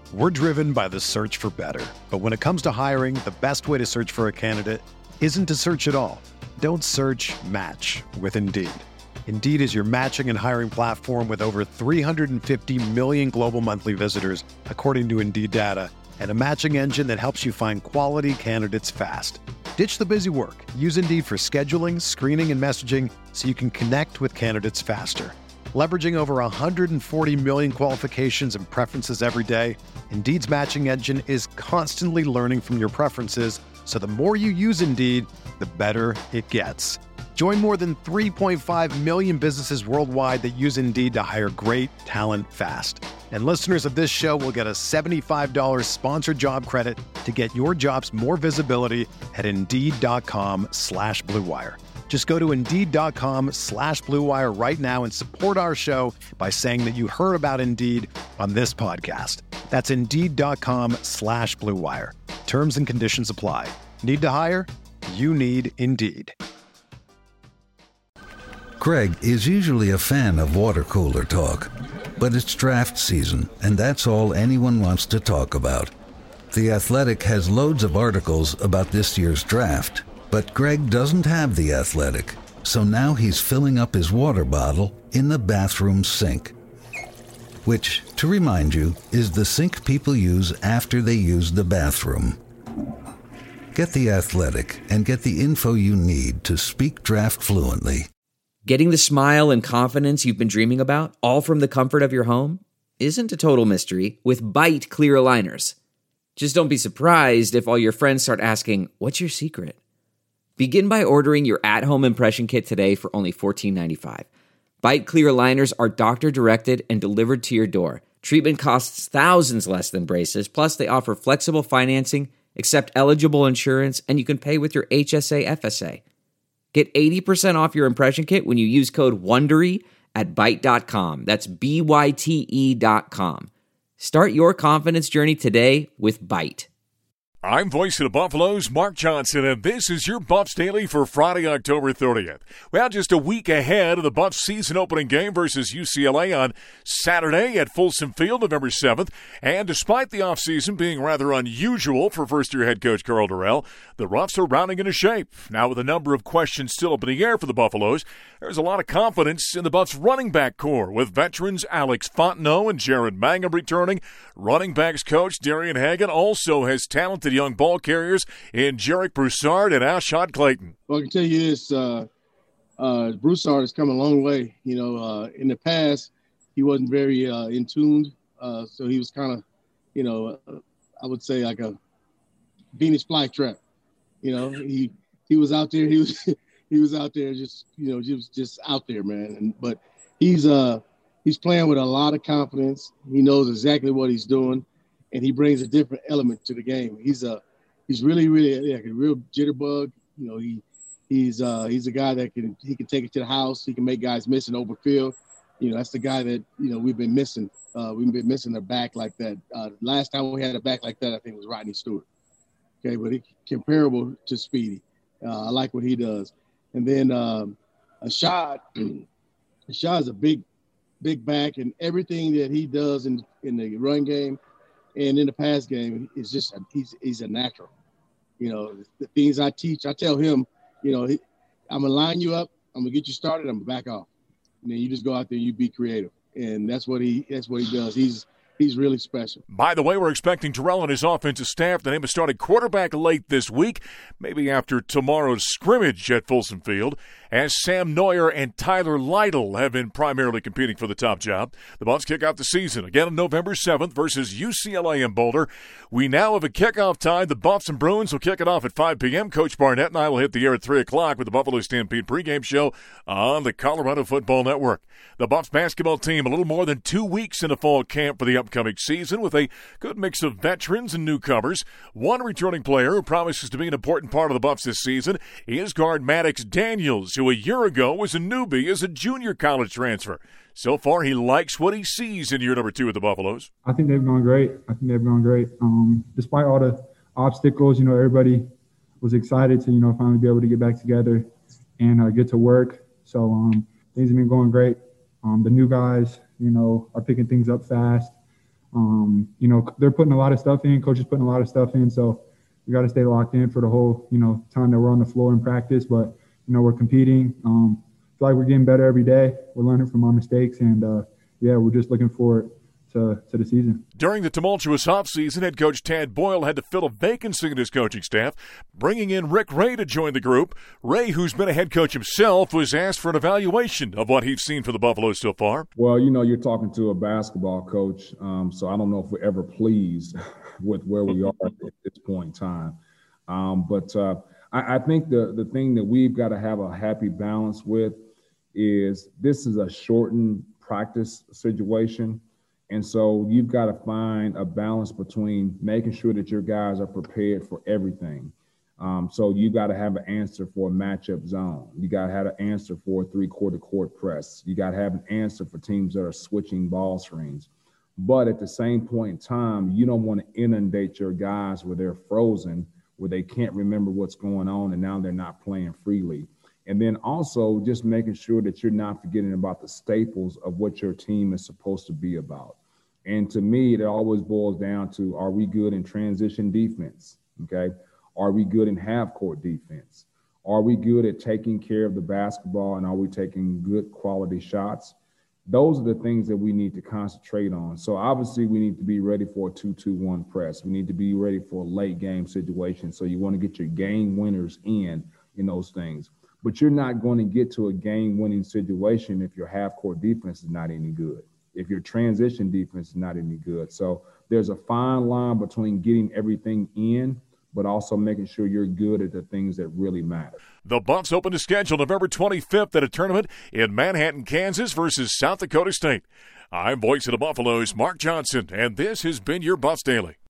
We're driven by the search for better. But when it comes to hiring, the best way to search for a candidate isn't to search at all. Don't search, match with Indeed. Indeed is your matching and hiring platform with over 350 million global monthly visitors, according to Indeed data, and a matching engine that helps you find quality candidates fast. Ditch the busy work. Use Indeed for scheduling, screening, and messaging so you can connect with candidates faster. Leveraging over 140 million qualifications and preferences every day, Indeed's matching engine is constantly learning from your preferences, so the more you use Indeed, the better it gets. Join more than 3.5 million businesses worldwide that use Indeed to hire great talent fast. And listeners of this show will get a $75 sponsored job credit to get your jobs more visibility at Indeed.com/Blue Wire. Just go to Indeed.com/Blue Wire right now and support our show by saying that you heard about Indeed on this podcast. That's Indeed.com/Blue Wire. Terms and conditions apply. Need to hire? You need Indeed. Craig is usually a fan of water cooler talk, but it's draft season, and that's all anyone wants to talk about. The Athletic has loads of articles about this year's draft, but Greg doesn't have The Athletic, so now he's filling up his water bottle in the bathroom sink. Which, to remind you, is the sink people use after they use the bathroom. Get The Athletic and get the info you need to speak draft fluently. Getting the smile and confidence you've been dreaming about, all from the comfort of your home, isn't a total mystery with Byte clear aligners. Just don't be surprised if all your friends start asking, "What's your secret?" Begin by ordering your at-home impression kit today for only $14.95. Byte clear aligners are doctor-directed and delivered to your door. Treatment costs thousands less than braces, plus they offer flexible financing, accept eligible insurance, and you can pay with your HSA FSA. Get 80% off your impression kit when you use code WONDERY at Byte.com. That's BYTE.com. Start your confidence journey today with Byte. I'm voice of the Buffaloes, Mark Johnson, and this is your Buffs Daily for Friday, October 30th. Well, just a week ahead of the Buffs season opening game versus UCLA on Saturday at Folsom Field, November 7th. And despite the offseason being rather unusual for first-year head coach Karl Dorrell, the Ruffs are rounding into shape. Now, with a number of questions still up in the air for the Buffaloes, there's a lot of confidence in the Buffs running back core, with veterans Alex Fontenot and Jared Mangum returning. Running backs coach Darian Hagan also has talented young ball carriers in Jarek Broussard and Ashad Clayton. Well, I can tell you this, Broussard has come a long way. You know, in the past, he wasn't very in tune, so he was kind of, I would say like a Venus flytrap. You know, he was out there. He was out there just out there, man. But he's playing with a lot of confidence. He knows exactly what he's doing, and he brings a different element to the game. He's really like a real jitterbug. You know, he's a guy that can take it to the house. He can make guys miss in open field. You know, that's the guy that we've been missing. We've been missing a back like that. Last time we had a back like that, I think, was Rodney Stewart. Okay, but comparable to Speedy. I like what he does. And then Ashad is a big back, and everything that he does in the run game and in the pass game is just he's a natural. You know, the things I teach, I tell him, I'm gonna line you up, I'm gonna get you started, I'm gonna back off, and then you just go out there and you be creative, and that's what he does. He's really special. By the way, we're expecting Terrell and his offensive staff to name a starting quarterback late this week, maybe after tomorrow's scrimmage at Folsom Field, as Sam Neuer and Tyler Lytle have been primarily competing for the top job. The Buffs kick off the season again on November 7th versus UCLA in Boulder. We now have a kickoff time. The Buffs and Bruins will kick it off at 5 p.m. Coach Barnett and I will hit the air at 3 o'clock with the Buffalo Stampede pregame show on the Colorado Football Network. The Buffs basketball team a little more than 2 weeks into fall camp for the upcoming season with a good mix of veterans and newcomers. One returning player who promises to be an important part of the Buffs this season is guard Maddox Daniels, who a year ago was a newbie as a junior college transfer. So far, he likes what he sees in year number 2 with the Buffaloes. I think they've gone great. Despite all the obstacles, everybody was excited to, finally be able to get back together and get to work. So things have been going great. The new guys, are picking things up fast. You know, they're putting a lot of stuff in. Coach is putting a lot of stuff in. So we got to stay locked in for the whole, you know, time that we're on the floor in practice. But, you know, we're competing. I feel like we're getting better every day. We're learning from our mistakes. And, yeah, we're just looking forward to the season. During the tumultuous offseason, head coach Tad Boyle had to fill a vacancy in his coaching staff, bringing in Rick Ray to join the group. Ray, who's been a head coach himself, was asked for an evaluation of what he's seen for the Buffaloes so far. Well, you know, you're talking to a basketball coach, so I don't know if we're ever pleased with where we are at this point in time. But I think the thing that we've got to have a happy balance with is this is a shortened practice situation. And so you've got to find a balance between making sure that your guys are prepared for everything. So you got to have an answer for a matchup zone. You got to have an answer for a three-quarter court press. You got to have an answer for teams that are switching ball screens. But at the same point in time, you don't want to inundate your guys where they're frozen, where they can't remember what's going on, and now they're not playing freely. And then also just making sure that you're not forgetting about the staples of what your team is supposed to be about. And to me, it always boils down to, are we good in transition defense? Okay. Are we good in half court defense? Are we good at taking care of the basketball, and are we taking good quality shots? Those are the things that we need to concentrate on. So obviously we need to be ready for a 2-2-1 press. We need to be ready for a late game situation. So you want to get your game winners in those things. But you're not going to get to a game-winning situation if your half-court defense is not any good, if your transition defense is not any good. So there's a fine line between getting everything in, but also making sure you're good at the things that really matter. The Bucks open to schedule November 25th at a tournament in Manhattan, Kansas versus South Dakota State. I'm Voice of the Buffaloes, Mark Johnson, and this has been your Buffs Daily.